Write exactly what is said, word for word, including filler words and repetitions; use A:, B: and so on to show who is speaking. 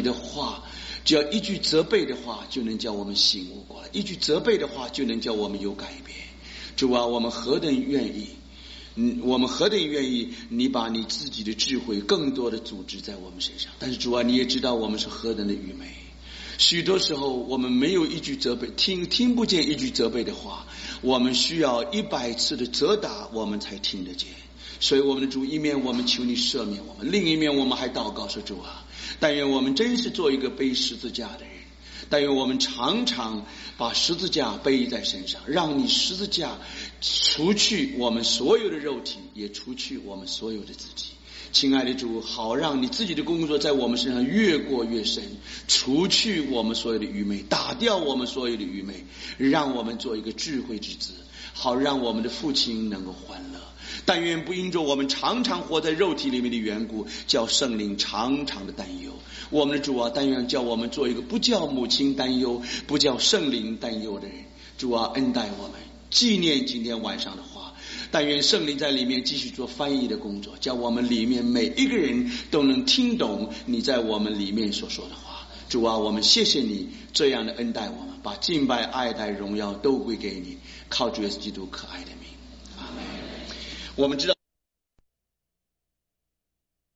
A: 的话，只要一句责备的话，就能叫我们醒悟过来；一句责备的话，就能叫我们有改变。主啊，我们何等愿意，嗯，我们何等愿意你把你自己的智慧更多的组织在我们身上。但是主啊，你也知道我们是何等的愚昧，许多时候我们没有一句责备，听听不见一句责备的话，我们需要一百次的责打我们才听得见。所以我们的主，一面我们求你赦免我们，另一面我们还祷告说，主啊，但愿我们真是做一个背十字架的人，但愿我们常常把十字架背在身上，让你十字架除去我们所有的肉体，也除去我们所有的自己。亲爱的主，好让你自己的工作在我们身上越过越深，除去我们所有的愚昧，打掉我们所有的愚昧，让我们做一个智慧之子，好让我们的父亲能够欢乐。但愿不因着我们常常活在肉体里面的缘故，叫圣灵常常的担忧。我们的主啊，但愿叫我们做一个不叫母亲担忧，不叫圣灵担忧的人。主啊，恩待我们，纪念今天晚上的话，但愿圣灵在里面继续做翻译的工作，叫我们里面每一个人都能听懂你在我们里面所说的话。主啊，我们谢谢你这样的恩待我们，把敬拜、爱戴、荣耀都归给你，靠主耶稣基督可爱的名，阿们。我们知道